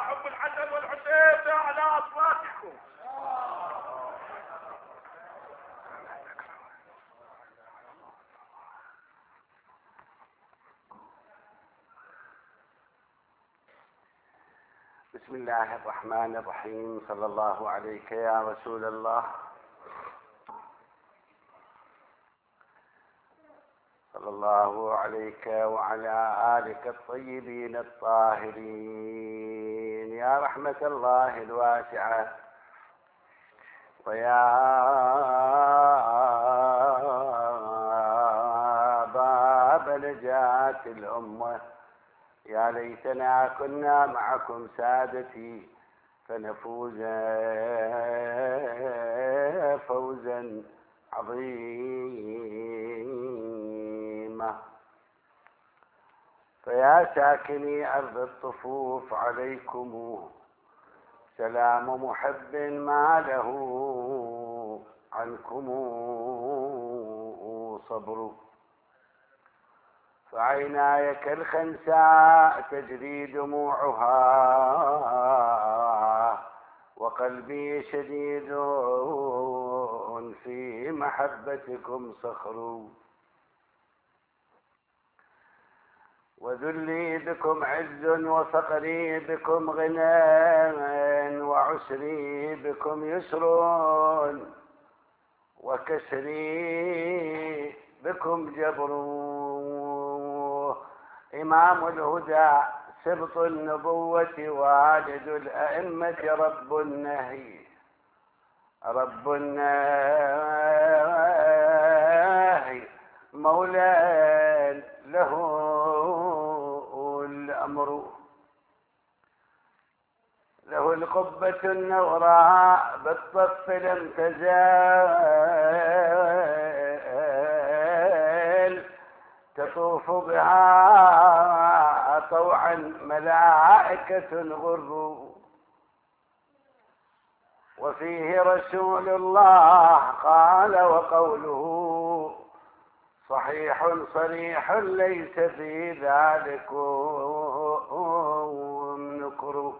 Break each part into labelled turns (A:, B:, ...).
A: حب الحسن والحسين على أصواتكم.
B: بسم الله الرحمن الرحيم. صلى الله عليك يا رسول الله. صلى الله عليك وعلى آلك الطيبين الطاهرين يا رحمة الله الواسعة ويا باب نجاة الأمة. يا ليتنا كنا معكم سادتي فنفوز فوزا عظيما. فيا ساكني أرض الطفوف عليكم سلام محب ما له عنكم صبر. فعيناي كالخنساء تجري دموعها وقلبي شديد في محبتكم صخر. وذلي بكم عز وفقري بكم غنى وعسري بكم يسر وكسري بكم جبر. إمام الهدى سبط النبوة والد الأئمة رب النهي مولى له الأمر. له القبة النوراء بالطف لم تزال تطوف بها طوعا ملائكة غر. وفيه رسول الله قال وقوله صحيح صريح ليس في ذلك نكر.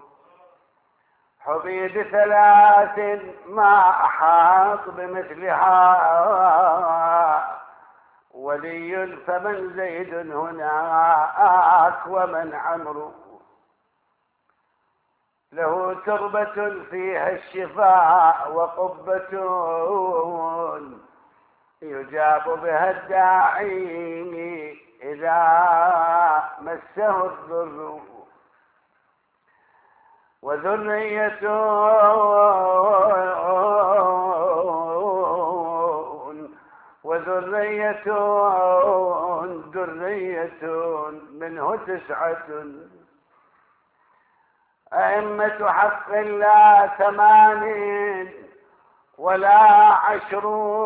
B: حبيب ثلاث ما أحاط بمثلها ولي فمن زيد هناك ومن عمرو. له تربة فيها الشفاء وقبة يجاب بها الداعي إذا مسه الضر. وذرية درية منه 9 أئمة حق لا 8 ولا 10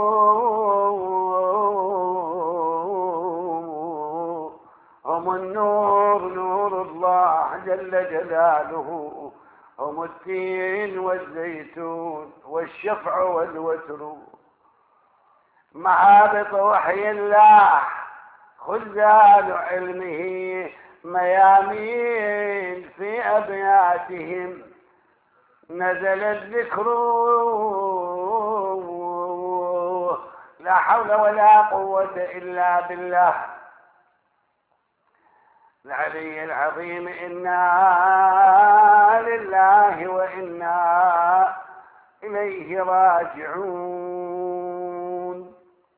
B: هم النور نور الله جل جلاله. هم التين والزيتون والشفع والوتر. معابط وحي الله خزان علمه ميامين في أبياتهم نزل الذكر. لا حول ولا قوة إلا بالله العلي العظيم. إنا لله وإنا إليه راجعون.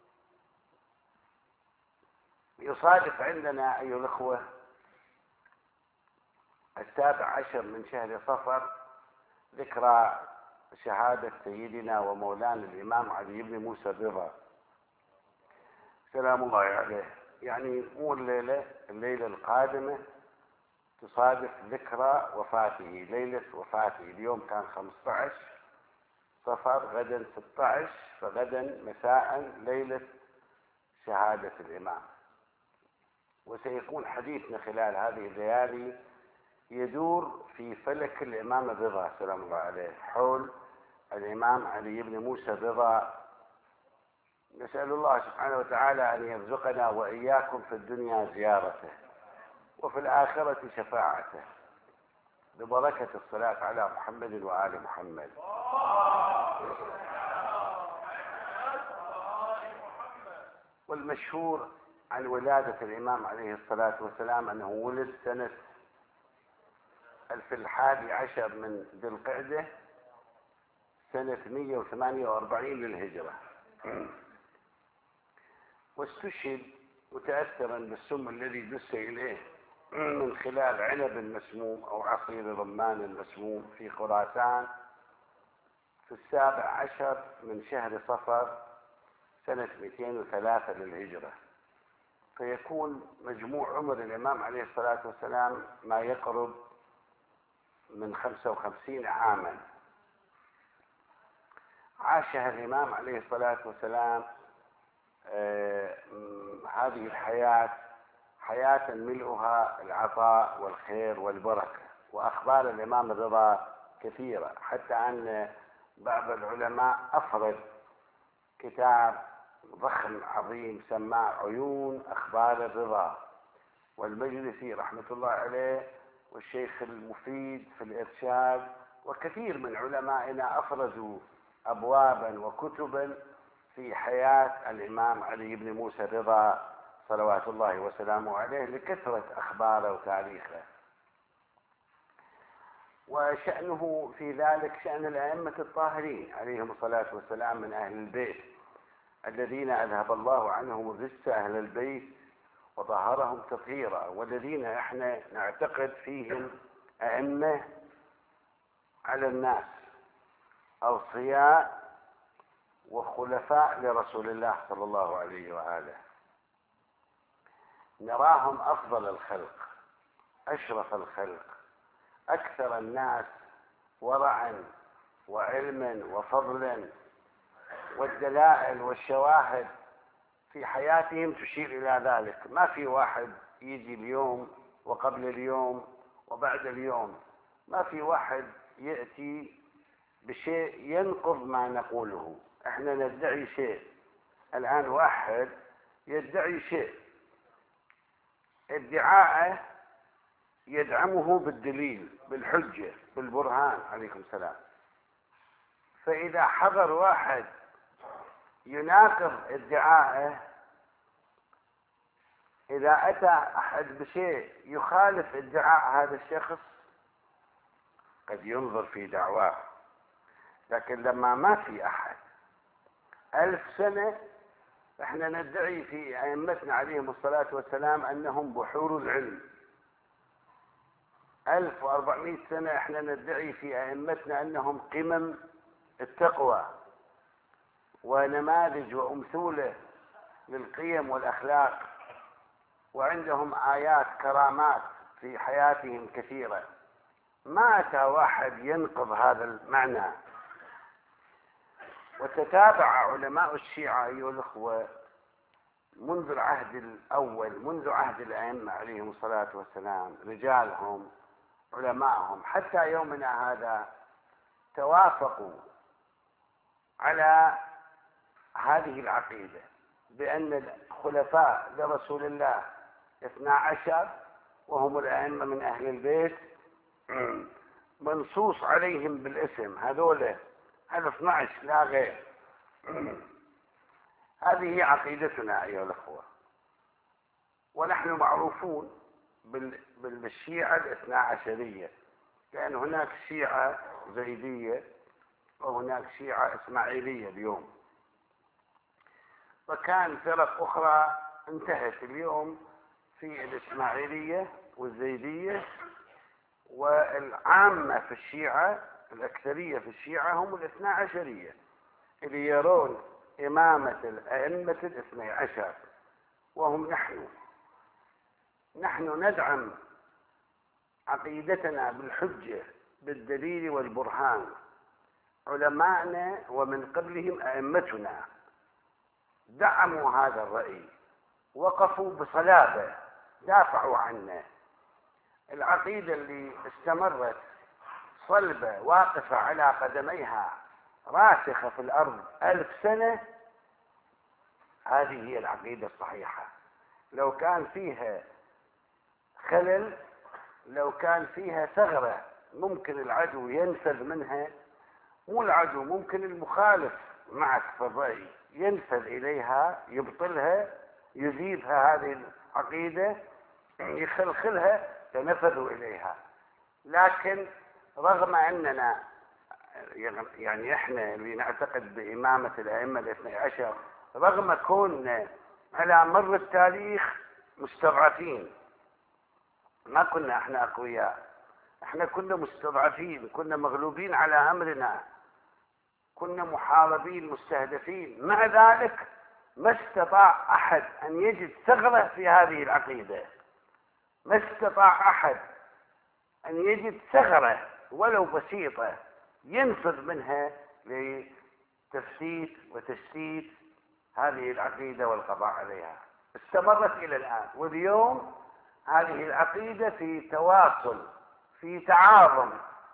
B: يصادف عندنا أيها الأخوة 17 من شهر صفر ذكرى شهادة سيدنا ومولانا الإمام علي بن موسى الرضا سلام الله عليه. يعني مو الليلة القادمة تصادف ذكرى وفاته، ليلة وفاته. اليوم كان 15 صفر، غدا 16، فغدا مساء ليلة شهادة الإمام. وسيكون حديثنا خلال هذه الليالي يدور في فلك الإمام الرضا سلام الله عليه حول الإمام علي بن موسى الرضا. نسأل الله سبحانه وتعالى أن يرزقنا وإياكم في الدنيا زيارته وفي الآخرة شفاعته. ببركة الصلاة على محمد وآل محمد. والمشهور عن ولادة الإمام عليه الصلاة والسلام أنه ولد سنة 11 من ذي القعدة سنة 148 للهجرة، واستشهد متأثرا بالسم الذي دس إليه من خلال عنب مسموم أو عصير رمان مسموم في خراسان في 17 من شهر صفر سنة 203 للهجرة، فيكون مجموع عمر الإمام عليه الصلاة والسلام ما يقرب من 55 عاما عاشها الإمام عليه الصلاة والسلام. هذه الحياة حياة ملؤها العطاء والخير والبركة، وأخبار الإمام الرضا كثيرة، حتى أن بعض العلماء أفرد كتاب ضخم عظيم سماه عيون أخبار الرضا، والمجلسي رحمة الله عليه والشيخ المفيد في الإرشاد وكثير من علمائنا أفردوا أبوابا وكتبا في حياة الإمام علي بن موسى الرضا صلوات الله وسلامه عليه لكثرة أخباره وتاريخه. وشأنه في ذلك شأن الأئمة الطاهرين عليهم الصلاة والسلام من أهل البيت الذين أذهب الله عنهم الرجس أهل البيت وطهرهم تطهيرا، والذين احنا نعتقد فيهم أئمة على الناس أوصياء وخلفاء لرسول الله صلى الله عليه وآله، نراهم أفضل الخلق، أشرف الخلق، أكثر الناس ورعا وعلما وفضلا، والدلائل والشواهد في حياتهم تشير إلى ذلك. ما في واحد يجي اليوم وقبل اليوم وبعد اليوم، ما في واحد يأتي بشيء ينقض ما نقوله. احنا ندعي شيء، الآن واحد يدعي شيء، ادعاءه يدعمه بالدليل بالحجة بالبرهان عليكم السلام، فإذا حضر واحد يناقض ادعاءه، إذا أتى أحد بشيء يخالف ادعاء هذا الشخص قد ينظر في دعواه. لكن لما ما في أحد 1000 سنة احنا ندعي في أئمتنا عليهم الصلاة والسلام أنهم بحور العلم، 1400 سنة احنا ندعي في أئمتنا أنهم قمم التقوى ونماذج وأمثولة للقيم والأخلاق، وعندهم آيات كرامات في حياتهم كثيرة. ما أتى واحد ينقض هذا المعنى. وتتابع علماء الشيعة أيها الأخوة منذ العهد الأول، منذ عهد الأئمة عليهم الصلاة والسلام، رجالهم علماءهم حتى يومنا هذا توافقوا على هذه العقيدة بأن الخلفاء لرسول الله 12 وهم الأئمة من أهل البيت منصوص عليهم بالاسم، هذول 12 لا غير. هذه هي عقيدتنا أيها الأخوة، ونحن معروفون بالشيعة 12 لأن هناك شيعة زيدية وهناك شيعة إسماعيلية اليوم، وكان فرق أخرى انتهت اليوم في الإسماعيلية والزيدية، والعامة في الشيعة الأكثرية في الشيعة هم 12 اللي يرون إمامة الأئمة 12، وهم نحن ندعم عقيدتنا بالحجة بالدليل والبرهان. علماءنا ومن قبلهم أئمتنا دعموا هذا الرأي، وقفوا بصلابة، دافعوا عنه. العقيدة اللي استمرت صلبة واقفة على قدميها راسخة في الأرض 1000 سنة، هذه هي العقيدة الصحيحة. لو كان فيها خلل، لو كان فيها ثغرة ممكن العدو ينفذ منها، مو العدو، ممكن المخالف معك في الرأي ينفذ إليها، يبطلها، يذيبها هذه العقيدة، يخلخلها، فنفذوا إليها. لكن رغم أننا يعني إحنا اللي نعتقد بإمامة الأئمة الاثني عشر، رغم كوننا على مر التاريخ مستضعفين، ما كنا إحنا أقوياء، إحنا كنا مستضعفين، كنا مغلوبين على أمرنا، كنا محاربين مستهدفين، مع ذلك ما استطاع أحد أن يجد ثغرة في هذه العقيدة، ما استطاع أحد أن يجد ثغرة ولو بسيطة ينفذ منها لتفتيت وتشتيت هذه العقيدة والقضاء عليها. استمرت إلى الآن، واليوم هذه العقيدة في تواصل، في تعاظم.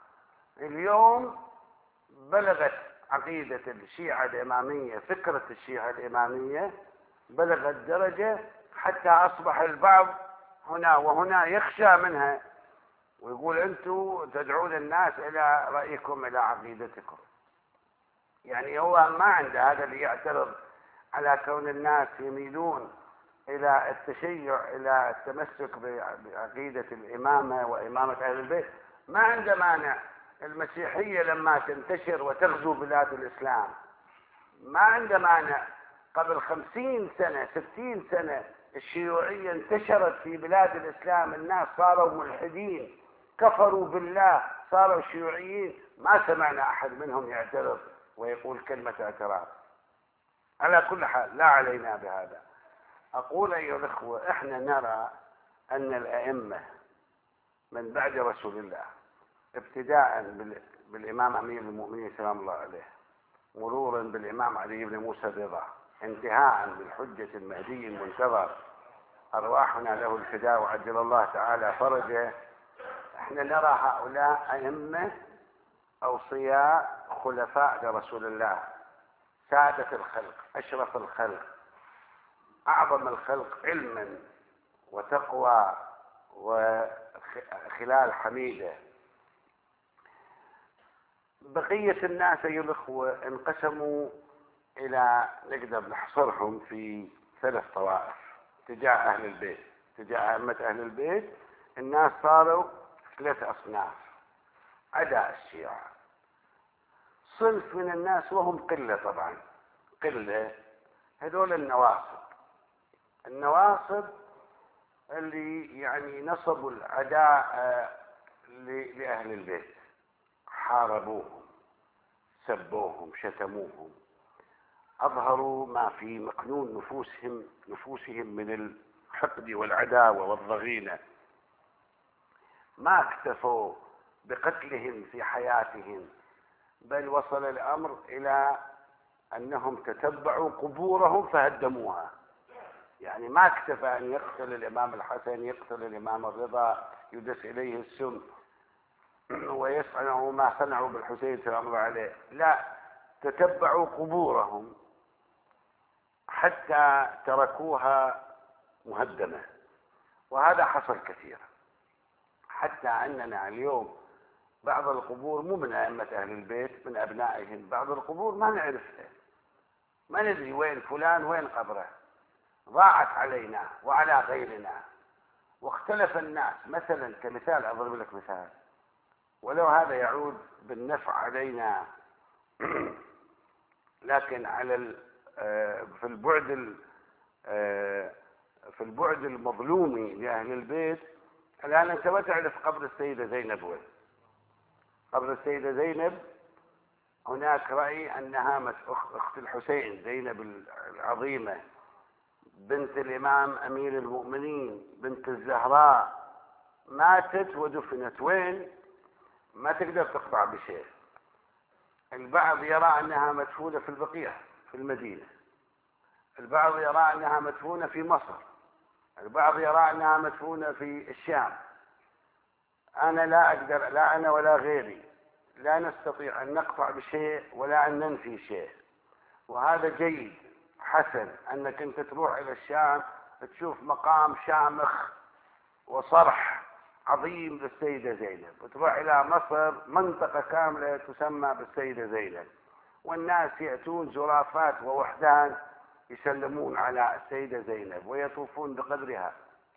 B: اليوم بلغت عقيدة الشيعة الإمامية، فكرة الشيعة الإمامية بلغت درجة حتى أصبح البعض هنا وهنا يخشى منها، ويقول أنتم تدعون الناس إلى رأيكم، إلى عقيدتكم. يعني هو ما عنده هذا اللي يعترض على كون الناس يميلون إلى التشيع، إلى التمسك بعقيدة الإمامة وإمامة أهل البيت، ما عنده مانع. المسيحية لما تنتشر وتغزو بلاد الإسلام ما عنده مانع. قبل 50 سنة 60 سنة الشيوعية انتشرت في بلاد الإسلام، الناس صاروا ملحدين، كفروا بالله، صاروا شيوعيين، ما سمعنا أحد منهم يعترض ويقول كلمة اعتراض. على كل حال لا علينا بهذا. أقول أيها الأخوة، إحنا نرى أن الأئمة من بعد رسول الله، ابتداء بالإمام أمير المؤمنين سلام الله عليه، مرورا بالإمام علي بن موسى الرضا، انتهاء بالحجة المهدي المنتظر أرواحنا له الفداء وعجل الله تعالى فرجه، احنا نرى هؤلاء أئمة أوصياء خلفاء لرسول الله، سادة الخلق، أشرف الخلق، أعظم الخلق علما وتقوى وخلال حميدة. بقية الناس أيها الأخوة انقسموا إلى، نقدر نحصرهم في 3 طوائف تجاه أهل البيت، تجاه أئمة أهل البيت. الناس صاروا 3 أصناف عدا الشيعة. صنف من الناس وهم قلة، طبعا قلة، هذول النواصب. النواصب اللي يعني نصبوا العداء لأهل البيت، حاربوهم، سبوهم، شتموهم، أظهروا ما في مكنون نفوسهم من الحقد والعداوة والضغينة. ما اكتفوا بقتلهم في حياتهم، بل وصل الأمر إلى أنهم تتبعوا قبورهم فهدموها. يعني ما اكتفى أن يقتل الإمام الحسن، يقتل الإمام الرضا، يدس إليه السم ويصنعوا ما صنعوا بالحسين سلام الله عليه، لا، تتبعوا قبورهم حتى تركوها مهدمة. وهذا حصل كثيرا، حتى أننا اليوم بعض القبور مو من أئمة أهل البيت، من أبنائهم، بعض القبور ما نعرفها، ما ندري وين فلان، وين قبره، ضاعت علينا وعلى غيرنا. واختلف الناس، مثلا كمثال أضرب لك مثال، ولو هذا يعود بالنفع علينا لكن على في البعد المظلومي لأهل البيت. الآن أنت ما تعرف قبر السيدة زينب وين؟ قبر السيدة زينب هناك رأي أنها أخت الحسين، زينب العظيمة بنت الإمام أمير المؤمنين، بنت الزهراء، ماتت ودفنت وين؟ ما تقدر تقطع بشيء. البعض يرى أنها مدفونة في البقيع في المدينة، البعض يرى أنها مدفونة في مصر، البعض يرى أنها مدفونة في الشام. أنا لا أقدر، لا أنا ولا غيري، لا نستطيع أن نقطع بشيء ولا أن ننفي شيء. وهذا جيد حسن أنك أنت تروح إلى الشام تشوف مقام شامخ وصرح عظيم للسيدة زينب، وتروح إلى مصر منطقة كاملة تسمى بالسيدة زينب، والناس يأتون زرافات ووحدان يسلمون على السيدة زينب ويطوفون بقدرها،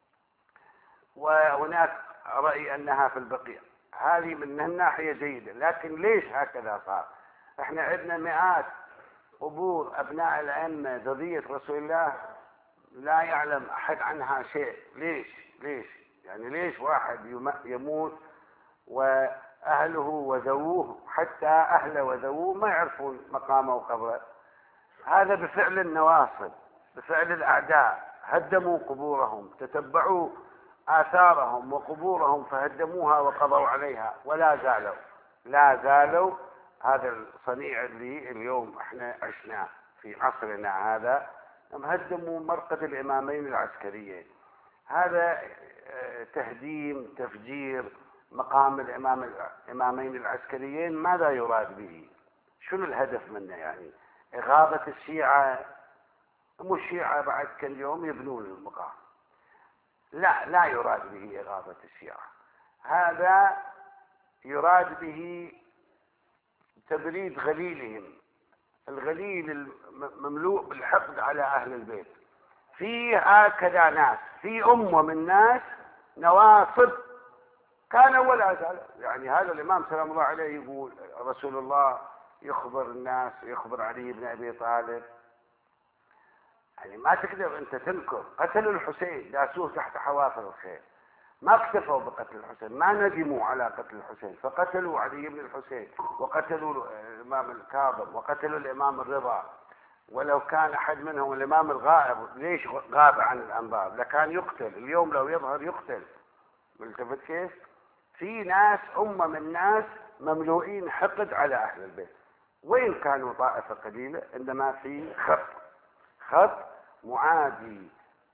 B: وهناك رأي أنها في البقيع. هذه من الناحية جيدة، لكن ليش هكذا صار؟ احنا عندنا مئات قبور أبناء الأئمة ذرية رسول الله لا يعلم أحد عنها شيء. ليش يعني ليش واحد يموت وأهله وذووه، حتى أهله وذووه ما يعرفون مقامه وقبره؟ هذا بفعل النواصب، بفعل الأعداء، هدموا قبورهم، تتبعوا آثارهم وقبورهم فهدموها وقضوا عليها، لا زالوا هذا الصنيع اللي اليوم احنا عشناه في عصرنا هذا. هدموا مرقد الإمامين العسكريين، هذا تهديم تفجير مقام الإمامين العسكريين. ماذا يراد به؟ شنو الهدف منه؟ يعني إغاظة الشيعة؟ مو الشيعة بعد كل يوم يبنون المقام. لا يراد به إغاظة الشيعة، هذا يراد به تبريد غليلهم، الغليل المملوء بالحقد على أهل البيت. في هكذا ناس، في أمة من ناس نواصب كانوا ولا زالوا. يعني هذا الإمام سلام الله عليه يقول رسول الله يخبر الناس، يخبر علي بن أبي طالب، يعني ما تقدر أنت تنكر. قتلوا الحسين، داسوه تحت حوافر الخيل، ما اكتفوا بقتل الحسين، ما ندموا على قتل الحسين، فقتلوا علي بن الحسين، وقتلوا الإمام الكاظم، وقتلوا الإمام الرضا. ولو كان أحد منهم الإمام الغائب، ليش غاب عن الأنبار؟ لكان يقتل اليوم، لو يظهر يقتل. ملتفت كيف؟ في ناس، أمة من ناس مملوئين حقد على أهل البيت، وإن كانوا طائفة قليلة، إنما في خط معادي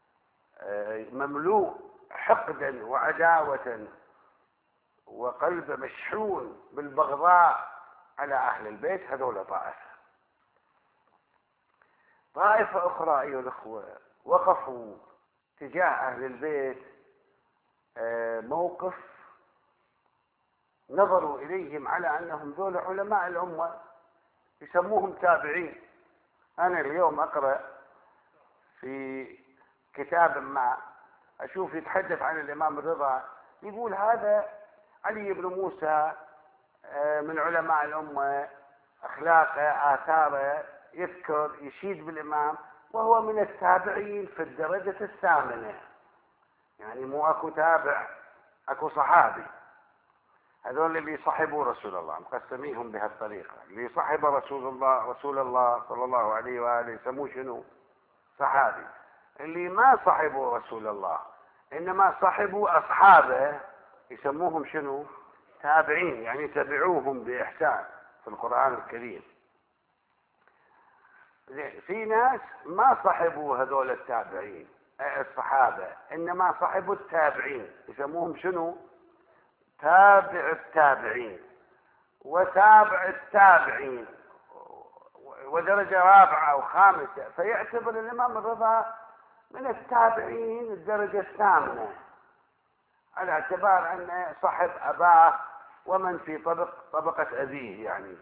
B: مملوء حقدا وعداوة وقلب مشحون بالبغضاء على أهل البيت. هذول طائفة أخرى أيها الأخوة وقفوا تجاه أهل البيت موقف نظروا إليهم على أنهم ذول علماء الأمة، يسموهم تابعين. أنا اليوم أقرأ في كتاب ما أشوف يتحدث عن الإمام الرضا، يقول هذا علي بن موسى من علماء الأمة، أخلاقه آثاره يذكر يشيد بالإمام، وهو من التابعين في الدرجة الثامنة. يعني مو أكو تابع، أكو صحابي. هذول اللي صحبوا رسول الله مقسميهم بهالطريقة. اللي صحب رسول الله صلى الله عليه وآله يسموه شنو؟ صحابي. اللي ما صحبوا رسول الله إنما صحبوا أصحابه يسموهم شنو؟ تابعين، يعني تبعوهم بإحسان في القرآن الكريم. في ناس ما صحبوا هذول التابعين الصحابة، إنما صحبوا التابعين يسموهم شنو؟ تابع التابعين وتابع التابعين، ودرجة رابعة أو خامسة. فيعتبر الإمام الرضا من التابعين الدرجة الثامنة، على اعتبار أنه صحب أباه ومن في طبقة أبيه. يعني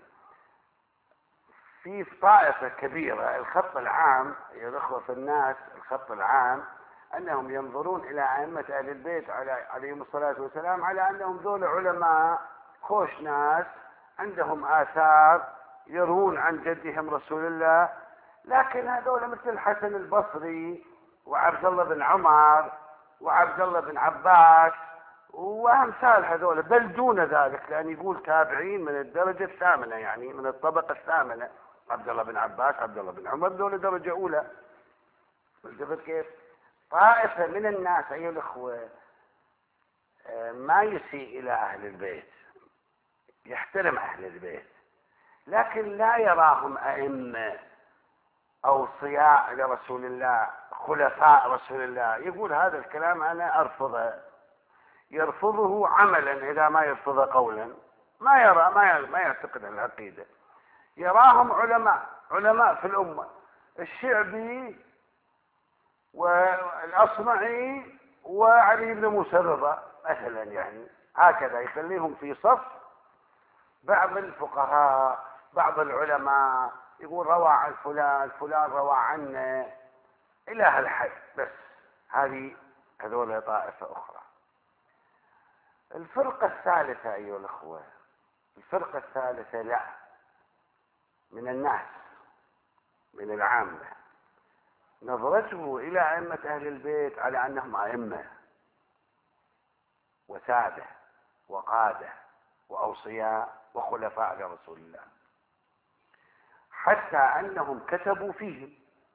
B: في طائفة كبيرة، الخط العام يا الأخوة في الناس، الخط العام أنهم ينظرون إلى أئمة أهل البيت عليهم الصلاة والسلام على أنهم ذول علماء خوش ناس، عندهم آثار يروون عن جدهم رسول الله. لكن هذول مثل الحسن البصري وعبد الله بن عمر وعبد الله بن عباس وأمثال هذول، بل دون ذلك، لأن يقول تابعين من الدرجة الثامنة، يعني من الطبقة الثامنة. عبد الله بن عباس، عبد الله بن عمر، دول درجة أولى. ملتفت كيف؟ طائفة من الناس أيها الأخوة ما يسيء إلى أهل البيت، يحترم أهل البيت، لكن لا يراهم أئمة أوصياء لرسول الله، خلفاء رسول الله. يقول هذا الكلام أنا أرفضه، يرفضه عملا إذا ما يرفضه قولا. ما يرى، ما يعتقد العقيدة. يراهم علماء في الأمة، الشعبي والأصمعي وعلي بن موسى الرضا، مثلا يعني هكذا يخليهم في صف بعض الفقهاء بعض العلماء يقول روى عن فلان فلان روى عنه إلى هالحد بس. هذول طائفة أخرى. الفرقة الثالثة أيها الأخوة، الفرقة الثالثة لا، من الناس من العامة نظرته إلى أئمة أهل البيت على أنهم أئمة وسادة وقادة وأوصياء وخلفاء لرسول الله، حتى أنهم كتبوا فيهم،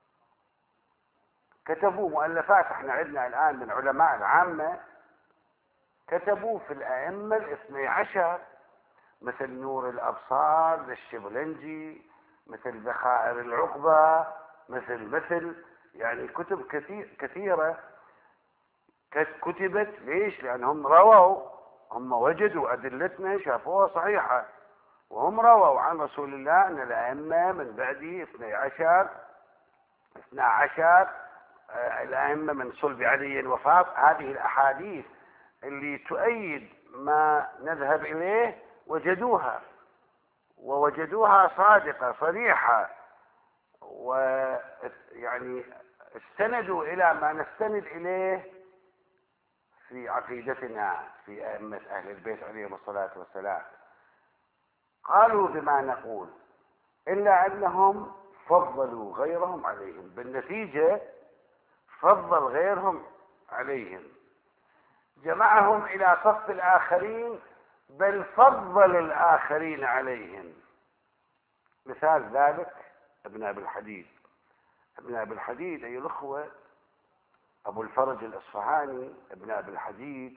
B: كتبوا مؤلفات. احنا عندنا الآن من علماء العامة كتبوا في الأئمة الاثني عشر، مثل نور الأبصار للشبلنجي، مثل ذخائر العقبة، مثل يعني كتب كثيرة كتبت. ليش؟ لأنهم رووا، هم وجدوا أدلتنا شافوها صحيحة، وهم رووا عن رسول الله أن الأئمة من بعده 12 الأئمة من صلب علي وفاط. هذه الأحاديث اللي تؤيد ما نذهب إليه ووجدوها صادقة صريحة، ويعني استندوا إلى ما نستند إليه في عقيدتنا في أئمة أهل البيت عليهم الصلاة والسلام. قالوا بما نقول، إلا أنهم فضلوا غيرهم عليهم، بالنتيجة فضل غيرهم عليهم، جمعهم إلى صف الآخرين، بل فضل الآخرين عليهم. مثال ذلك ابن أبي الحديد. ابن أبي الحديد أيها الأخوة، أبو الفرج الأصفهاني، ابن أبي الحديد،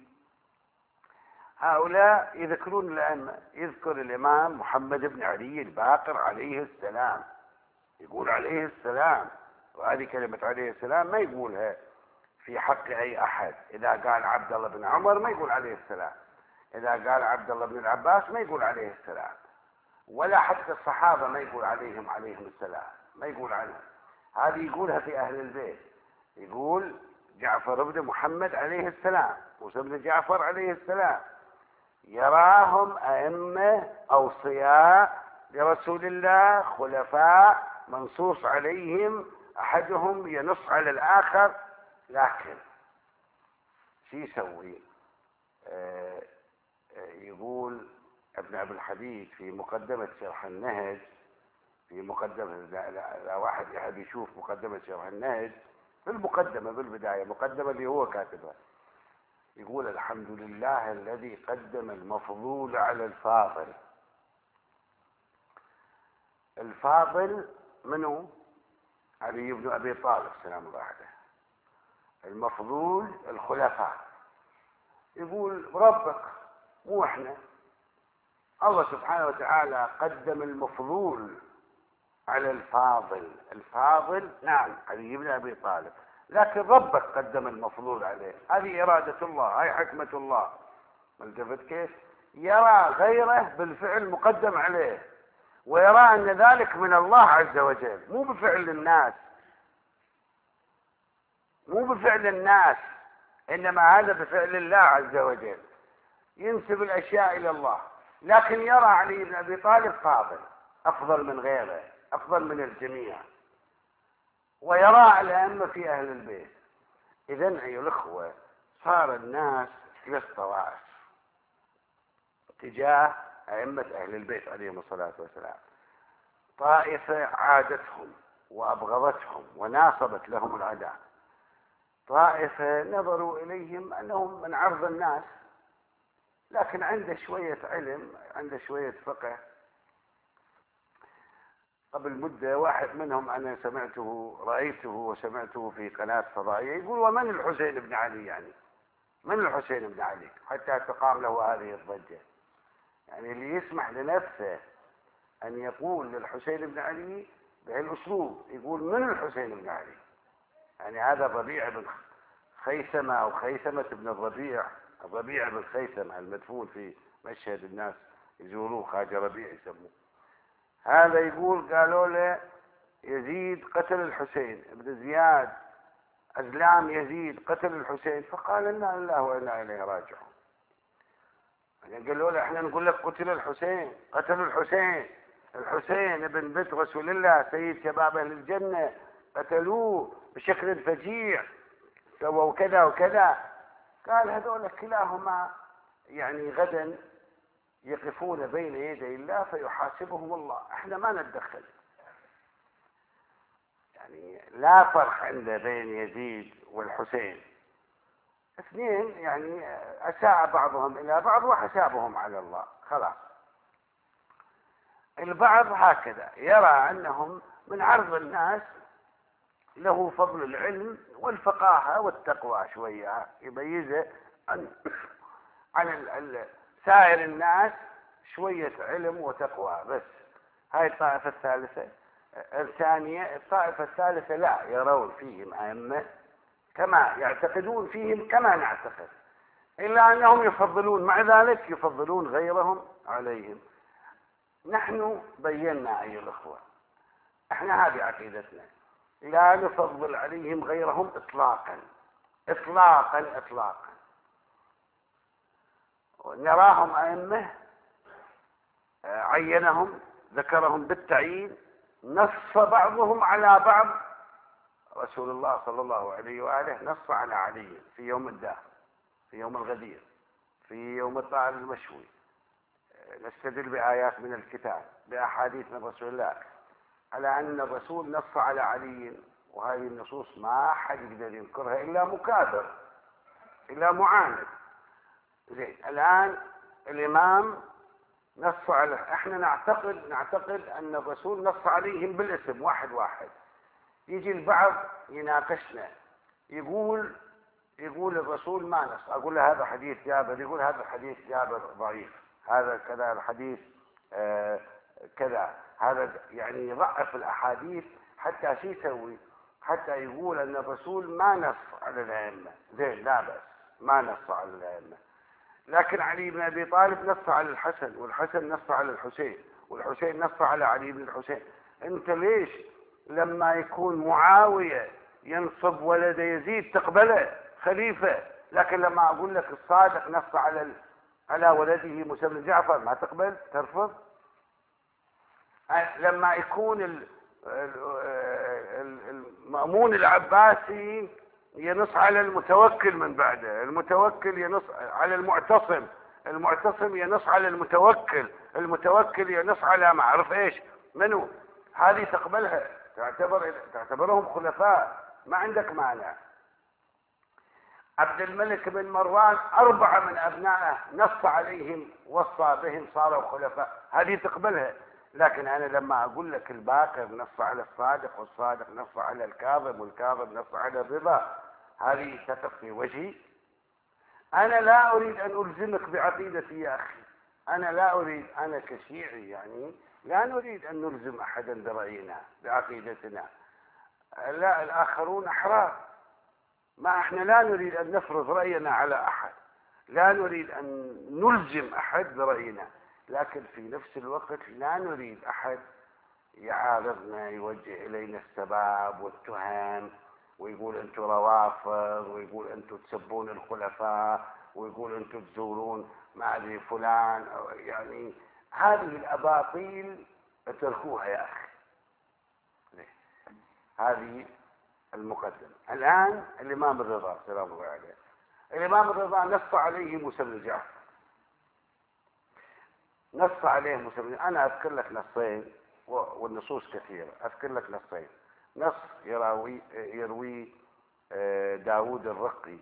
B: هؤلاء يذكرون الأئمة. يذكر الإمام محمد بن علي الباقر عليه السلام، يقول عليه السلام، وهذه كلمة عليه السلام ما يقولها في حق أي أحد. إذا قال عبد الله بن عمر ما يقول عليه السلام، إذا قال عبد الله بن العباس ما يقول عليه السلام، ولا حتى الصحابة ما يقول عليهم السلام، ما يقول عنهم. هذه يقولها في أهل البيت، يقول جعفر بن محمد عليه السلام، موسى بن جعفر عليه السلام، يراهم أئمة أوصياء لرسول الله، خلفاء منصوص عليهم، أحدهم ينص على الآخر. لكن شو يسوي؟ يقول ابن أبي الحديد في مقدمة شرح النهج، في مقدمة، لا واحد يحب يشوف مقدمة شرح النهج، في المقدمة بالبداية، مقدمة اللي هو كاتبها، يقول الحمد لله الذي قدم المفضول على الفاضل. الفاضل منه؟ علي بن أبي طالب سلام الله عليه. المفضول الخلفاء. يقول ربك مو احنا، الله سبحانه وتعالى قدم المفضول على الفاضل. الفاضل نعم علي بن أبي طالب، لكن ربك قدم المفضول عليه. هذه إرادة الله، هاي حكمة الله. ملتفت كيف؟ يرى غيره بالفعل مقدم عليه، ويرى أن ذلك من الله عز وجل، مو بفعل الناس، مو بفعل الناس، إنما هذا بفعل الله عز وجل. ينسب الأشياء إلى الله، لكن يرى علي بن أبي طالب فاضل، أفضل من غيره، أفضل من الجميع، ويرى الأئمة في أهل البيت. إذن أيها الأخوة، صار الناس 3 طوائف تجاه أئمة أهل البيت عليهم الصلاة والسلام. طائفة عادتهم وأبغضتهم وناصبت لهم العداء، طائفة نظروا إليهم أنهم من عرض الناس، لكن عنده شوية علم، عنده شوية فقه. قبل مدة واحد منهم أنا رأيته وسمعته في قناة فضائية يقول ومن الحسين بن علي؟ يعني من الحسين بن علي حتى تقام له هذه الضجة؟ يعني اللي يسمح لنفسه أن يقول للحسين بن علي بهالأسلوب، يقول من الحسين بن علي؟ يعني هذا الربيع بن خيثمة أو خيثمة بن الربيع بن خيثمة المدفون في مشهد، الناس يزوروه، خواجة ربيع يسموه. هذا يقول قالوا له يزيد قتل الحسين، ابن زياد أزلام يزيد قتل الحسين، فقال إنا لله وإنا إليه راجعون. يعني قالوا له احنا نقول لك قتل الحسين، قتلوا الحسين، الحسين ابن بنت رسول الله سيد شباب اهل الجنة، قتلوه بشكل فجيع، سووا كذا وكذا. قال هذول كلاهما يعني غدا يقفون بين يدي الله فيحاسبهم الله، احنا ما نتدخل. يعني لا فرق عنده بين يزيد والحسين، اثنين يعني أساء بعضهم إلى بعض وحسابهم على الله، خلاص. البعض هكذا يرى أنهم من عرض الناس له فضل العلم والفقاهة والتقوى شوية، يميزه عن سائر الناس شوية علم وتقوى بس. هاي الطائفة الثالثة. الثانية الطائفة الثالثة لا، يرون فيهم أئمة كما يعتقدون فيهم كما نعتقد، إلا أنهم يفضلون مع ذلك يفضلون غيرهم عليهم. نحن بينا أيها الأخوة، احنا هذه عقيدتنا، لا نفضل عليهم غيرهم إطلاقا إطلاقا إطلاقا. نراهم أئمة عينهم ذكرهم بالتعيين، نص بعضهم على بعض. رسول الله صلى الله عليه وآله نص على علي في يوم الداخل، في يوم الغدير، في يوم الطائر المشوي. نستدل بآيات من الكتاب بأحاديث من رسول الله على أن الرسول نص على علي، وهذه النصوص ما حد يقدر ينكرها إلا مكابر إلا معاند. زين، الآن الإمام نص على، احنا نعتقد أن الرسول نص عليهم بالاسم واحد واحد. يجي البعض يناقشنا يقول الرسول ما نص، أقول له هذا حديث جابر، يقول هذا حديث جابر ضعيف، هذا كذا الحديث كذا، هذا يعني يضعف الأحاديث. حتى شو يسوي؟ حتى يقول أن الرسول ما نص على الأئمة. زين، لا بأس، ما نص على الأئمة، لكن علي بن أبي طالب نص على الحسن، والحسن نص على الحسين، والحسين نص على علي بن الحسين. أنت ليش لما يكون معاوية ينصب ولد يزيد تقبله خليفة، لكن لما أقول لك الصادق نص على ولده موسى بن جعفر ما تقبل، ترفض؟ لما يكون المأمون العباسي ينص على المتوكل من بعده، المتوكل ينص على المعتصم، المعتصم ينص على المتوكل، المتوكل ينص على ما أعرف إيش منو، هذه تقبلها، تعتبرهم خلفاء، ما عندك مانع. عبد الملك بن مروان 4 من أبنائه نص عليهم وصى بهم صاروا خلفاء، هذه تقبلها. لكن أنا لما أقول لك الباقر نص على الصادق، والصادق نص على الكاظم، والكاظم نص على الرضا، هذه تقف في وجهي؟ أنا لا أريد أن ألزمك بعقيدتي يا أخي، أنا لا أريد، أنا كشيعي يعني لا نريد أن نلزم أحدا برأينا بعقيدتنا، لا، الآخرون أحرار، ما احنا لا نريد أن نفرض رأينا على أحد، لا نريد أن نلزم أحد برأينا، لكن في نفس الوقت لا نريد أحد يعارضنا، يوجه إلينا السباب والتهم، ويقول أنتم روافض، ويقول أنتم تسبون الخلفاء، ويقول أنتم تزورون ما أدري فلان، يعني هذه الأباطيل اتركوها يا أخي. هذه المقدمة. الآن الإمام الرضا سلام الله عليه، الإمام الرضا نص عليه موسى بن جعفر، نص عليه موسى بن جعفر. أنا أذكر لك نصين والنصوص كثيرة، أذكر لك نصين. نص يروي داود الرقي.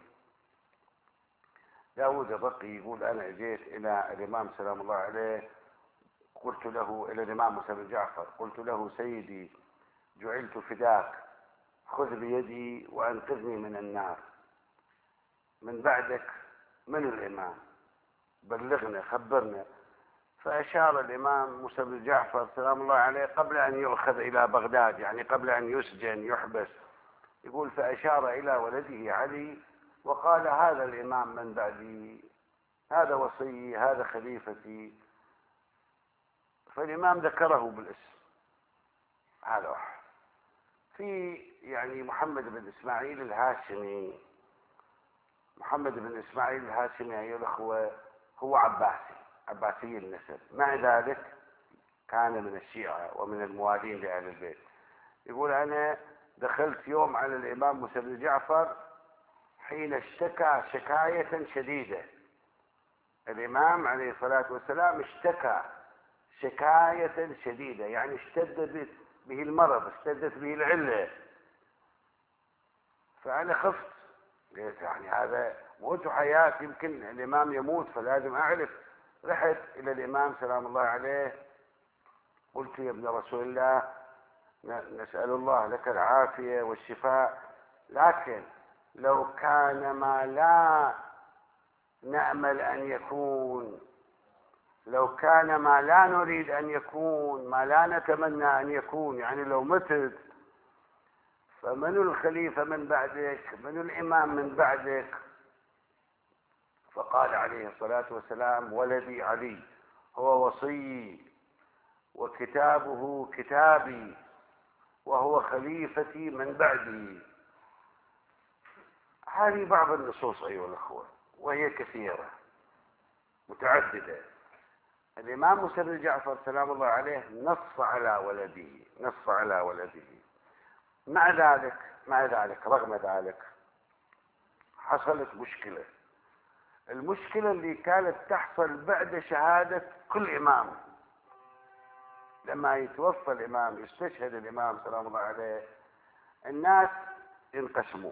B: داود الرقي يقول أنا جيت إلى الإمام سلام الله عليه، قلت له، إلى الإمام موسى بن جعفر، قلت له سيدي جعلت فداك، خذ بيدي وأنقذني من النار، من بعدك من الإمام، بلغنا خبرنا. فأشار الإمام موسى بن جعفر سلام الله عليه قبل أن يؤخذ إلى بغداد، يعني قبل أن يسجن يحبس، يقول فأشار إلى ولده علي وقال هذا الإمام من بعدي، هذا وصي، هذا خليفتي. فالإمام ذكره بالاسم، هذا واحد. في يعني محمد بن إسماعيل الهاشمي، محمد بن إسماعيل الهاشمي أيها الأخوة هو عباسي، عباسي النسب، مع ذلك كان من الشيعة ومن الموالين لأهل البيت. يقول أنا دخلت يوم على الإمام موسى بن جعفر حين اشتكى شكاية شديدة. الإمام عليه الصلاة والسلام اشتكى شكاية شديدة، يعني اشتد به المرض، اشتدت به العلة. فأنا خفت، قلت يعني هذا موت حياة، يمكن الإمام يموت فلازم أعرف. رحت إلى الإمام سلام الله عليه، قلت يا ابن رسول الله نسأل الله لك العافية والشفاء، لكن لو كان ما لا نأمل أن يكون، لو كان ما لا نريد أن يكون، ما لا نتمنى أن يكون، يعني لو متت، فمن الخليفة من بعدك؟ من الإمام من بعدك؟ فقال عليه الصلاة والسلام ولدي علي هو وصيي وكتابه كتابي وهو خليفتي من بعدي. هذه بعض النصوص أيها الأخوة، وهي كثيرة متعددة. الإمام موسى بن جعفر سلام الله عليه نص على ولده، نص على ولده. مع ذلك رغم ذلك حصلت مشكلة. المشكلة اللي كانت تحصل بعد شهادة كل إمام، لما يتوفى الإمام، يستشهد الإمام سلام الله عليه، الناس ينقسموا،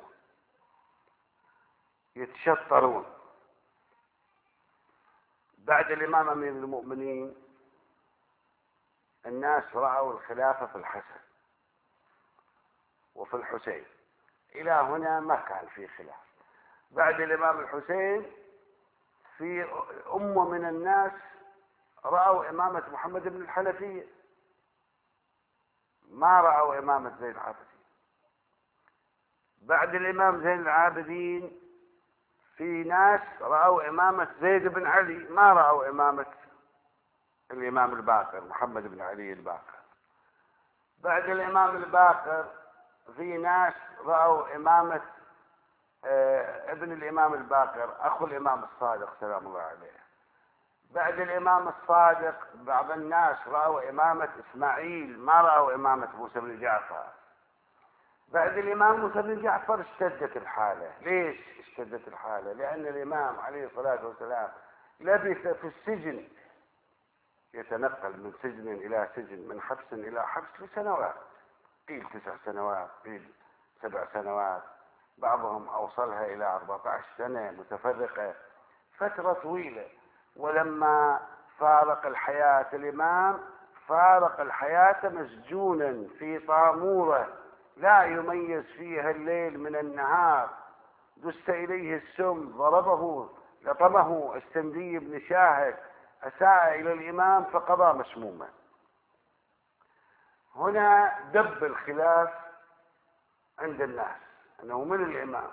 B: يتشطرون. بعد الإمام أمير المؤمنين الناس رأوا الخلافة في الحسن وفي الحسين، إلى هنا ما كان في خلاف. بعد الإمام الحسين في أمة من الناس رأوا إمامة محمد بن الحنفية، ما رأوا إمامة زين العابدين. بعد الإمام زين العابدين في ناس رأوا إمامة زيد بن علي، ما رأوا إمامة الإمام الباقر محمد بن علي الباقر. بعد الإمام الباقر في ناس رأوا إمامة ابن الإمام الباقر أخو الإمام الصادق سلام الله عليه. بعد الإمام الصادق بعض الناس رأوا إمامة إسماعيل، ما رأوا إمامة موسى بن جعفر. بعد الإمام موسى بن جعفر اشتدت الحالة. ليش اشتدت الحالة؟ لأن الإمام عليه الصلاة والسلام لبث في السجن، يتنقل من سجن إلى سجن، من حبس إلى حبس لسنوات، قيل 9 سنوات، قيل 7 سنوات، بعضهم أوصلها إلى 14 سنة متفرقة، فترة طويلة. ولما فارق الحياة الإمام فارق الحياة مسجونا في طامورة لا يميز فيها الليل من النهار، دس إليه السم، ضربه لطمه السندي بن شاهد، أساء إلى الإمام فقضى مسموما. هنا دب الخلاف عند الناس أنه من الإمام.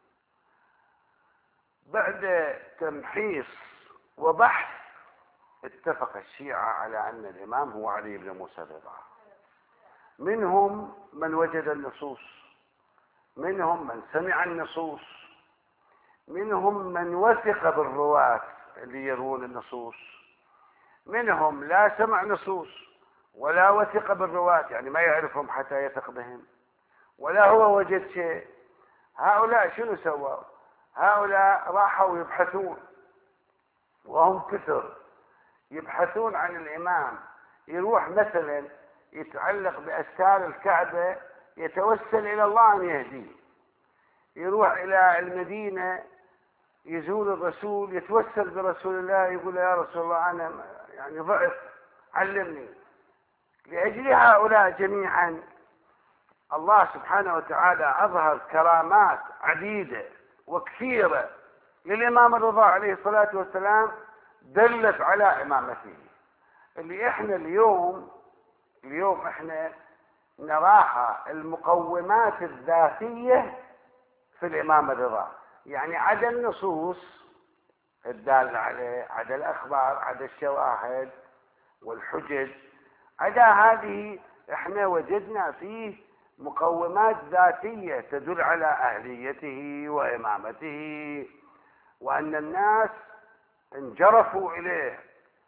B: بعد تمحيص وبحث اتفق الشيعة على أن الإمام هو علي بن موسى رضا. منهم من وجد النصوص، منهم من سمع النصوص، منهم من وثق بالرواة اللي يروون النصوص، منهم لا سمع نصوص ولا وثق بالرواة، يعني ما يعرفهم حتى يثق بهم، ولا هو وجد شيء. هؤلاء شنو سووا؟ هؤلاء راحوا يبحثون، وهم كثر، يبحثون عن الإمام. يروح مثلا يتعلق بأستار الكعبة يتوسل إلى الله أن يهديه، يروح إلى المدينة يزور الرسول يتوسل برسول الله، يقول يا رسول الله أنا يعني ضعف علمني. لأجل هؤلاء جميعا الله سبحانه وتعالى أظهر كرامات عديدة وكثيرة للإمام الرضا عليه الصلاة والسلام دلت على إمامته، اللي احنا اليوم احنا نراها المقومات الذاتية في الإمام الرضا، يعني عدا النصوص الدالة عليه، عدا الأخبار، عدا الشواهد والحجج، عدا هذه احنا وجدنا فيه مقومات ذاتية تدل على أهليته وإمامته، وأن الناس انجرفوا إليه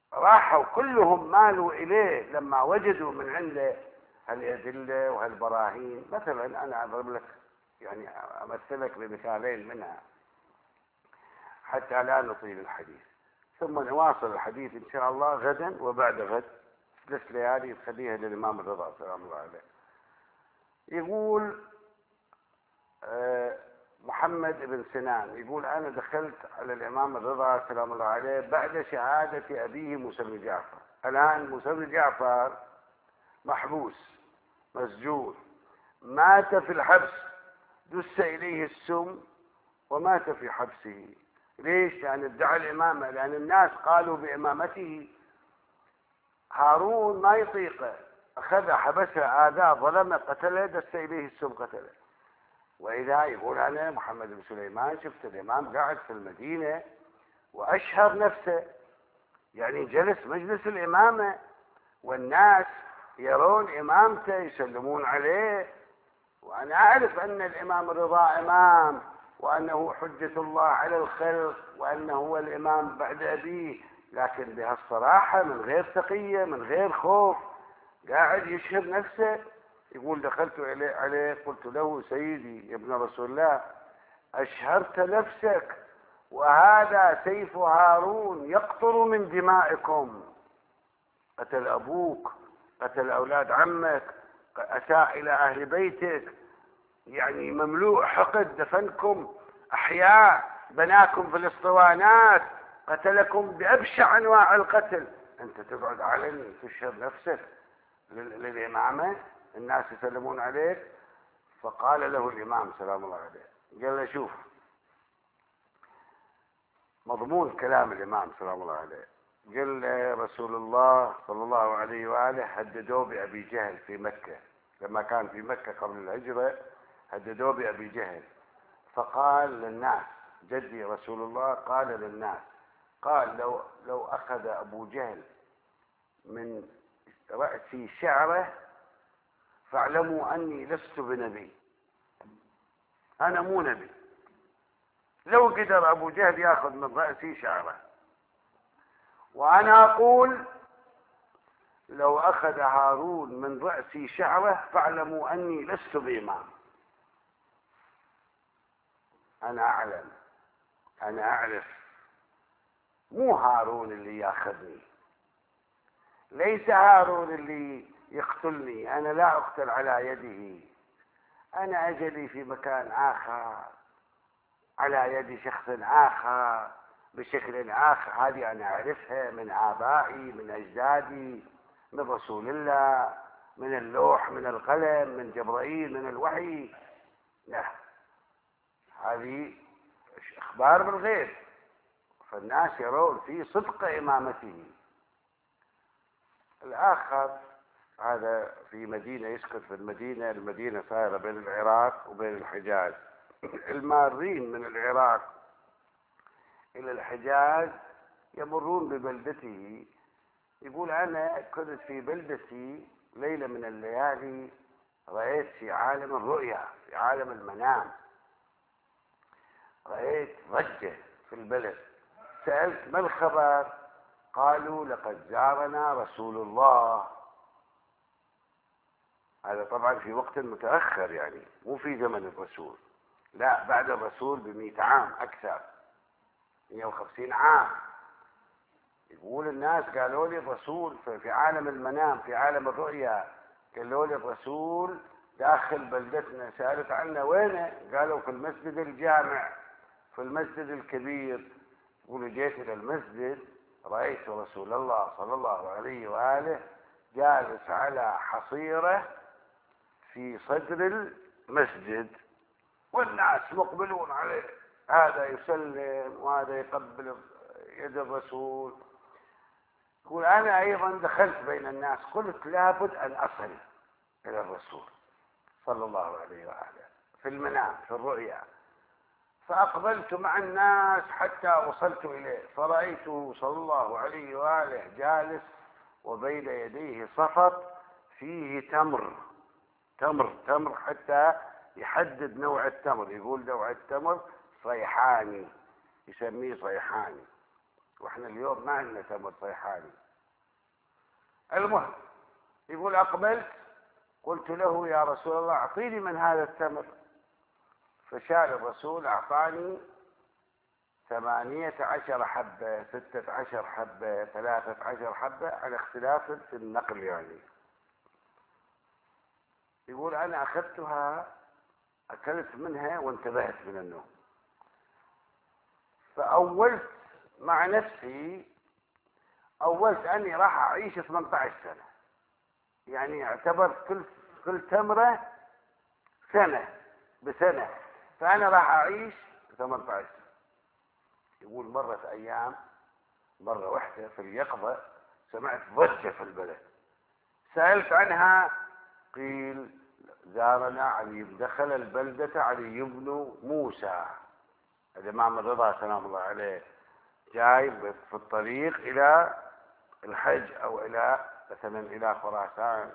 B: راحوا كلهم مالوا إليه لما وجدوا من عنده هالأدلة وهالبراهين. مثلا أنا أضرب لك يعني أمثلك بمثالين منها حتى لا نطيل الحديث، ثم نواصل الحديث إن شاء الله غدا وبعد غد 3 ليالي تخليها للإمام الرضا سلام الله عليه. يقول محمد بن سنان يقول أنا دخلت على الإمام الرضا سلام الله عليه بعد شهادة أبيه موسى بن جعفر. الآن موسى بن جعفر محبوس مسجون، مات في الحبس، دس إليه السم ومات في حبسه. ليش؟ لأن ادعى الإمامة، لأن الناس قالوا بإمامته. هارون ما يطيقه، أخذ حبسه آذاه ظلمه قتله، دس إليه السم قتله. وإذا يقول أنا محمد بن سليمان شفت الإمام قاعد في المدينة وأشهر نفسه، يعني جلس مجلس الإمامة والناس يرون إمامته يسلمون عليه، وأنا أعرف أن الإمام الرضا إمام وأنه حجة الله على الخلق وأنه هو الإمام بعد أبيه، لكن بهالصراحة من غير تقية من غير خوف قاعد يشهر نفسه. يقول دخلت عليه قلت له سيدي يا ابن رسول الله أشهرت نفسك وهذا سيف هارون يقطر من دمائكم، قتل أبوك، قتل أولاد عمك، أساء إلى أهل بيتك، يعني مملوء حقد، دفنكم أحياء، بناكم في الاسطوانات، قتلكم بأبشع أنواع القتل، أنت تقعد علني تشهر نفسك للإمامة الناس يسلمون عليك؟ فقال له الإمام سلام الله عليه، قال له شوف مضمون كلام الإمام سلام الله عليه. قال رسول الله صلى الله عليه وآله هددوه بأبي جهل في مكة، لما كان في مكة قبل الهجرة هددوه بأبي جهل، فقال للناس جدي رسول الله قال للناس قال لو أخذ أبو جهل من رأسي شعره فاعلموا أني لست بنبي، أنا مو نبي. لو قدر أبو جهل يأخذ من رأسي شعره، وأنا أقول لو أخذ هارون من رأسي شعره فاعلموا أني لست بإمام. أنا أعلم، أنا أعرف، مو هارون اللي يأخذني، ليس هارون اللي يقتلني، أنا لا أقتل على يده، أنا أجلي في مكان آخر على يد شخص آخر بشكل آخر. هذه أنا أعرفها من آبائي من أجدادي من رسول الله، من اللوح من القلم من جبرائيل من الوحي. لا، هذه أخبار بالغيب، فالناس يرون في صدق إمامته. الآخر هذا في مدينة يسكن في المدينة، المدينة صايرة بين العراق وبين الحجاز، المارين من العراق إلى الحجاز يمرون ببلدته. يقول أنا كنت في بلدتي ليلة من الليالي رأيت في عالم الرؤيا في عالم المنام، رأيت ضجة في البلد، سألت ما الخبر؟ قالوا لقد زارنا رسول الله. هذا طبعا في وقت متأخر، يعني مو في زمن الرسول، لا بعد الرسول ب100 عام أكثر، 150 عام. يقول الناس قالوا لي الرسول في عالم المنام في عالم الرؤيا، قالوا لي الرسول داخل بلدتنا. سألت عنه وينه؟ قالوا في المسجد الجامع في المسجد الكبير. يقول جيت إلى المسجد رأيت رسول الله صلى الله عليه وآله جالس على حصيرة في صدر المسجد والناس مقبلون عليه، هذا يسلم وهذا يقبل يد الرسول. يقول أنا أيضا دخلت بين الناس قلت لابد أن أصل إلى الرسول صلى الله عليه وآله في المنام في الرؤيا، فأقبلت مع الناس حتى وصلت إليه فرأيته صلى الله عليه وآله جالس وبين يديه صفط فيه تمر حتى يحدد نوع التمر. يقول نوع التمر صيحاني، يسميه صيحاني. واحنا اليوم ما عندنا تمر صيحاني. المهم يقول أقبلت قلت له يا رسول الله أعطيني من هذا التمر، فشال الرسول أعطاني 18 حبة 16 حبة 13 حبة على اختلاف في النقل يعني. يقول أنا أخذتها أكلت منها وانتبهت من النوم، فأولت مع نفسي أولت أني راح أعيش 18 سنة، يعني اعتبرت كل تمرة سنة بسنة، فأنا راح أعيش 18 سنة. يقول مرت أيام، مرة واحدة في اليقظة سمعت ضجة في البلد، سألت عنها قيل زارنا علي، دخل البلدة علي بن موسى الإمام الرضا سلام الله عليه، جاي في الطريق إلى الحج أو إلى مثلا إلى خراسان.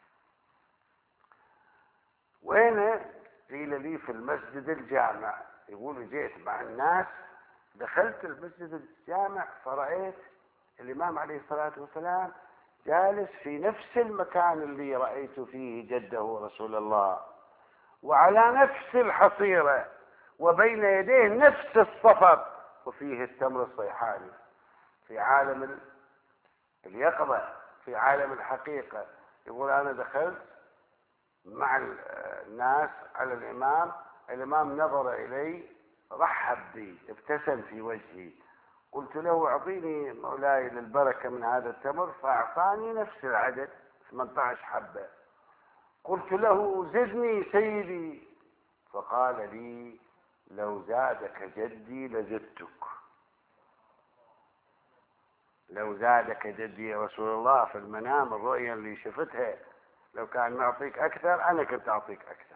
B: وين؟ قيل لي في المسجد الجامع. يقول جئت مع الناس، دخلت المسجد الجامع فرأيت الإمام عليه الصلاة والسلام جالس في نفس المكان اللي رأيت فيه جده رسول الله، وعلى نفس الحصيرة، وبين يديه نفس الصفر، وفيه التمر الصيحاني. في عالم اليقظة، في عالم الحقيقة. يقول أنا دخلت مع الناس على الإمام، الإمام نظر إلي رحب بي ابتسم في وجهي، قلت له أعطيني مولاي للبركة من هذا التمر، فأعطاني نفس العدد 18 حبة. قلت له زدني سيدي، فقال لي لو زادك جدي لزدتك. لو زادك جدي يا رسول الله في المنام، الرؤيا اللي شفتها لو كان معطيك أكثر أنا كنت أعطيك أكثر.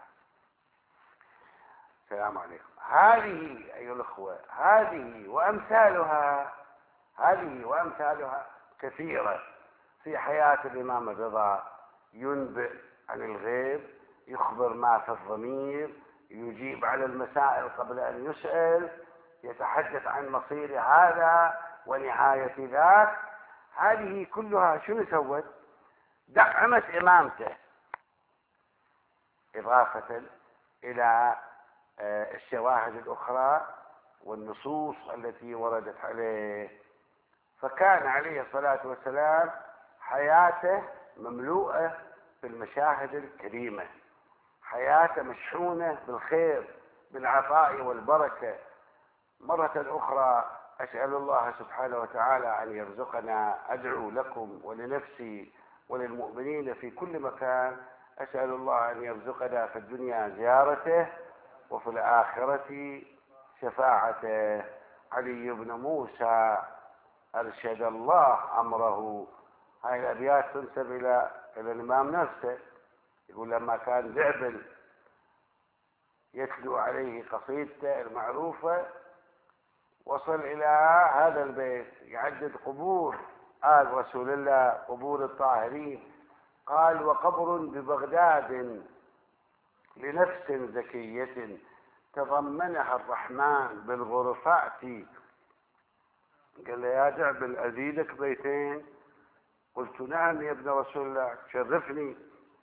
B: السلام عليكم. هذه أيها الأخوة، هذه وأمثالها كثيرة في حياة الإمام الرضا. ينبئ عن الغيب، يخبر ما في الضمير، يجيب على المسائل قبل أن يسأل، يتحدث عن مصير هذا ونهاية ذاك. هذه كلها شنو سوت؟ دعمت إمامته، إضافة إلى الشواهد الأخرى والنصوص التي وردت عليه. فكان عليه الصلاة والسلام حياته مملوءة بالمشاهد الكريمة، حياته مشحونة بالخير بالعطاء والبركة. مرة أخرى أسأل الله سبحانه وتعالى أن يرزقنا، أدعو لكم ولنفسي وللمؤمنين في كل مكان، أسأل الله أن يرزقنا في الدنيا زيارته وفي الآخرة شفاعته. علي بن موسى أرشد الله أمره. هاي الأبيات تنسب إلى الإمام نفسه. يقول لما كان ذئب يتلو عليه قصيدته المعروفة، وصل إلى هذا البيت يعدد قبور آل رسول الله، قبور الطاهرين. قال وقبر ببغداد لنفس زكية تضمنها الرحمن بالغرفات. قال له يا دعبل أزيدك بيتين؟ قلت نعم يا ابن رسول الله، تشرفني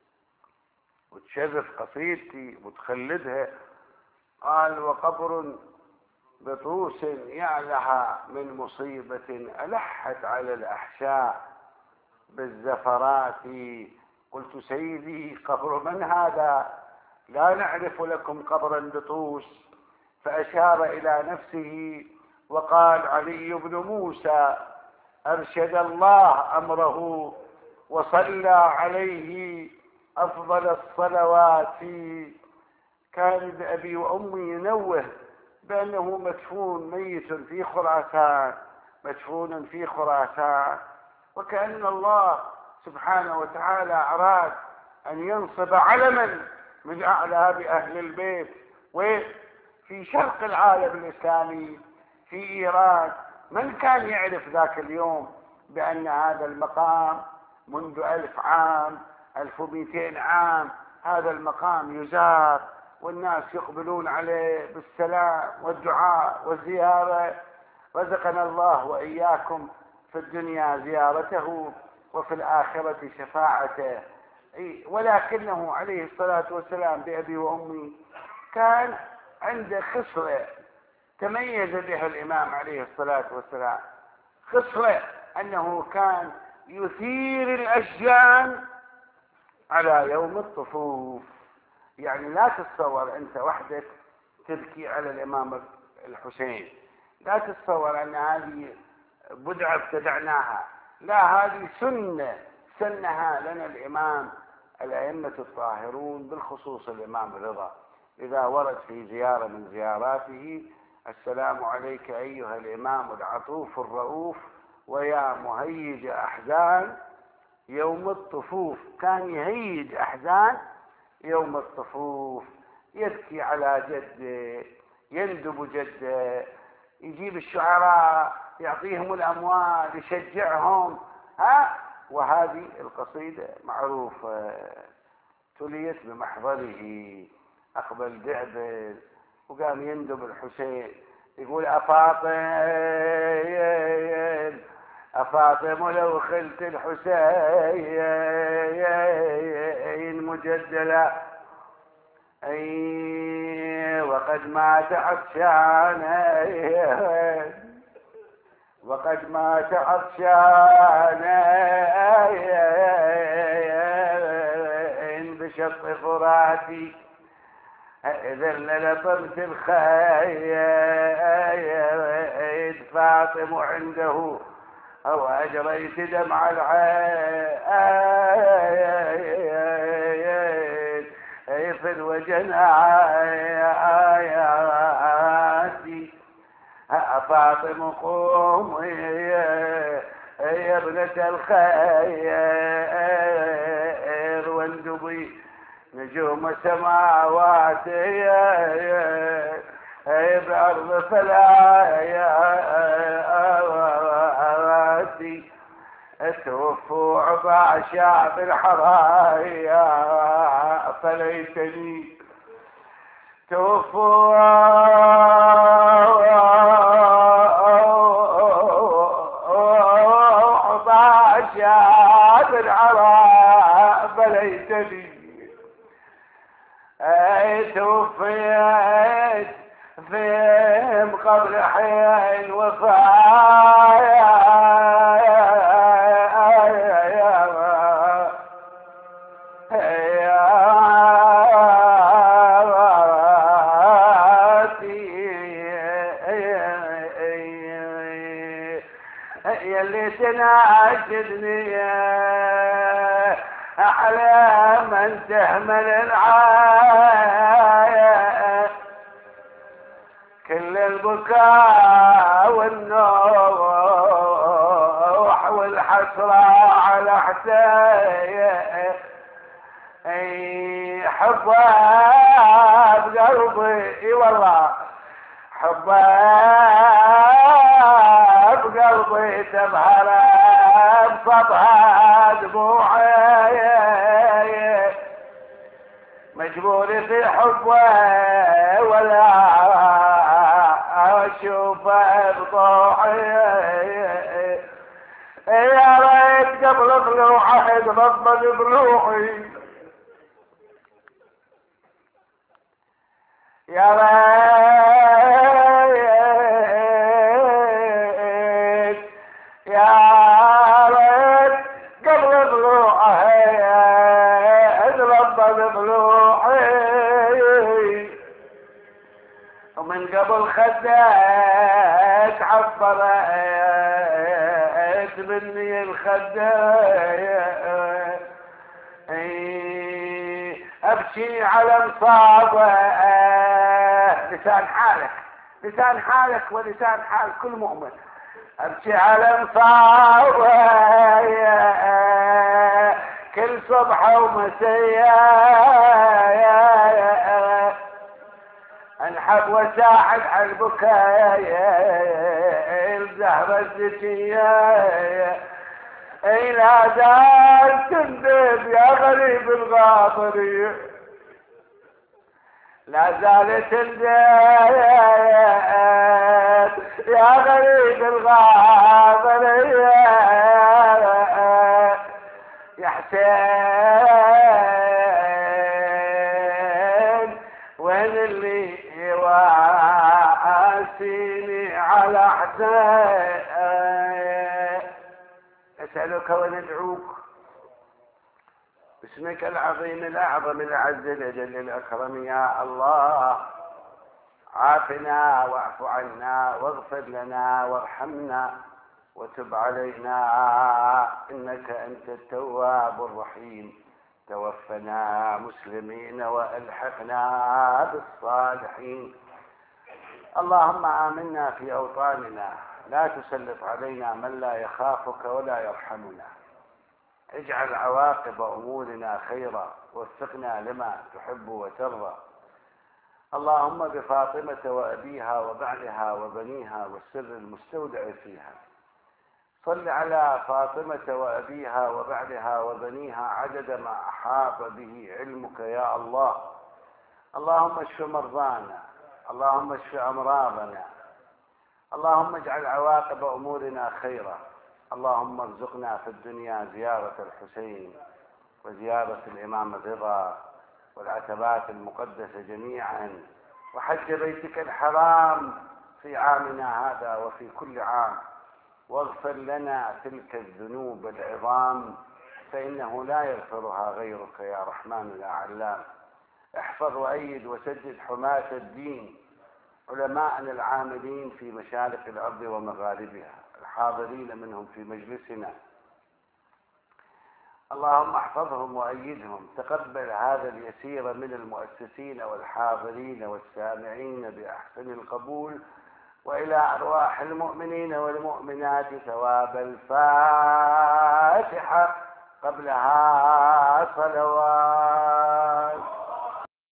B: وتشرف قصيدتي وتخلدها. قال وقبر بطوس يعلها من مصيبة ألحت على الأحشاء بالزفرات. قلت سيدي قبر من هذا؟ لا نعرف لكم قبرا بطوس. فأشار إلى نفسه وقال علي بن موسى أرشد الله أمره وصلى عليه أفضل الصلوات. كان بأبي وأمي ينوه بأنه مدفون ميت في خراسان، مدفون في خراسان، وكأن الله سبحانه وتعالى أراد أن ينصب علما من أعلام أهل البيت. وفي شرق العالم الإسلامي في إيران، من كان يعرف ذاك اليوم بأن هذا المقام منذ 1000 عام 1200 عام هذا المقام يزار والناس يقبلون عليه بالسلام والدعاء والزيارة. رزقنا الله وإياكم في الدنيا زيارته وفي الآخرة شفاعته. ولكنه عليه الصلاة والسلام بأبي وأمي كان عنده خصلة تميز بها الإمام عليه الصلاة والسلام، خصلة أنه كان يثير الأشجان على يوم الطفوف. يعني لا تتصور أنت وحدك تبكي على الإمام الحسين، لا تتصور أن هذه بدعة ابتدعناها، لا، هذه سنة سنها لنا الإمام الأئمة الطاهرون، بالخصوص الإمام الرضا، إذا ورد في زيارة من زياراته: السلام عليك أيها الإمام العطوف الرؤوف ويا مهيج أحزان يوم الطفوف. كان يهيج أحزان يوم الطفوف، يبكي على جده، يندب جده، يجيب الشعراء يعطيهم الأموال، يشجعهم. وهذه القصيدة معروفة، تليت بمحضره، أقبل دعبل وقام يندب الحسين، يقول: أفاطم لو خلت الحسين مجدلا، وقد مات عطشان، وقد مات عطشان بشط فراتي، إذا لطمت الخيل فاطم عنده أو أجريت دمع العين في الوجنات. فاطم قوم يا ابنة الخير واندبي نجوم سماوات بأرض فلاياتي، توفوا عباشا بالحرايا فليتني توفوا عباشا بالحرايا فليتني توفيت فيهم قبل حين وفايا يلي تناشدني أحلى من تهمل العاية، كل البكاء والنوح والحسرة على حسين، حبها بقلبي، اي والله حبها بقلبي تظهر بصبها دموعي، مجبور في حبه ولا اشوفه بطوعي، يا ريت قبل طلوعه يتغضب بروحي، يا ريت يا ريت قبل طلوعه يتغضب بروحي، ومن قبل خدك عبرت مني الخدك، ابكي على مصابه، لسان حالك، لسان حالك ولسان حال كل مؤمن، ابكي على مصابه كل صبح ومساء، انحب وساعد على البكاء الزهرة الزكية، اي لا زال تندب يا غريب الغاطري، لا زالت البيت يا غريب الغابرية يا حسين وين اللي يواسيني على حسين أسألك وندعوك باسمك العظيم الأعظم الأعز الأجل الأكرم يا الله عافنا واعف عنا واغفر لنا وارحمنا وتب علينا إنك أنت التواب الرحيم توفنا مسلمين وألحقنا بالصالحين اللهم آمنا في أوطاننا لا تسلط علينا من لا يخافك ولا يرحمنا اجعل عواقب أمورنا خيرا وفقنا لما تحب وترضى اللهم بفاطمة وأبيها وبعلها وبنيها والسر المستودع فيها صل على فاطمة وأبيها وبعلها وبنيها عدد ما أحاط به علمك يا الله اللهم اشف مرضانا اللهم اشف أمراضنا اللهم اجعل عواقب أمورنا خيرا اللهم ارزقنا في الدنيا زيارة الحسين وزيارة الإمام الرضا والعتبات المقدسة جميعا وحج بيتك الحرام في عامنا هذا وفي كل عام واغفر لنا تلك الذنوب العظام فإنه لا يغفرها غيرك يا رحمن يا علام احفظ وأيد وسدد حماة الدين علماءنا العاملين في مشارق الأرض ومغاربها الحاضرين منهم في مجلسنا اللهم احفظهم وأيدهم تقبل هذا اليسير من المؤسسين والحاضرين والسامعين بأحسن القبول وإلى أرواح المؤمنين والمؤمنات ثواب الفاتحة قبلها صلوات